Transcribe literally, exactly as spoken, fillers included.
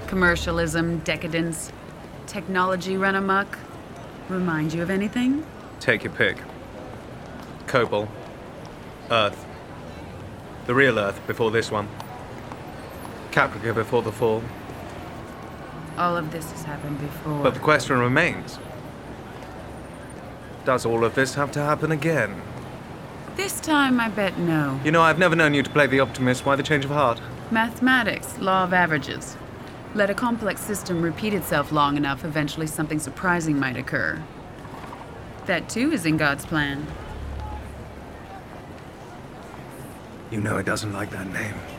Commercialism, decadence, technology run amok. Remind you of anything? Take your pick. Cobol. Earth. The real Earth before this one. Caprica before the fall. All of this has happened before. But the question remains. Does all of this have to happen again? This time, I bet no. You know, I've never known you to play the optimist. Why the change of heart? Mathematics, law of averages. Let a complex system repeat itself long enough, eventually something surprising might occur. That too is in God's plan. You know it doesn't like that name.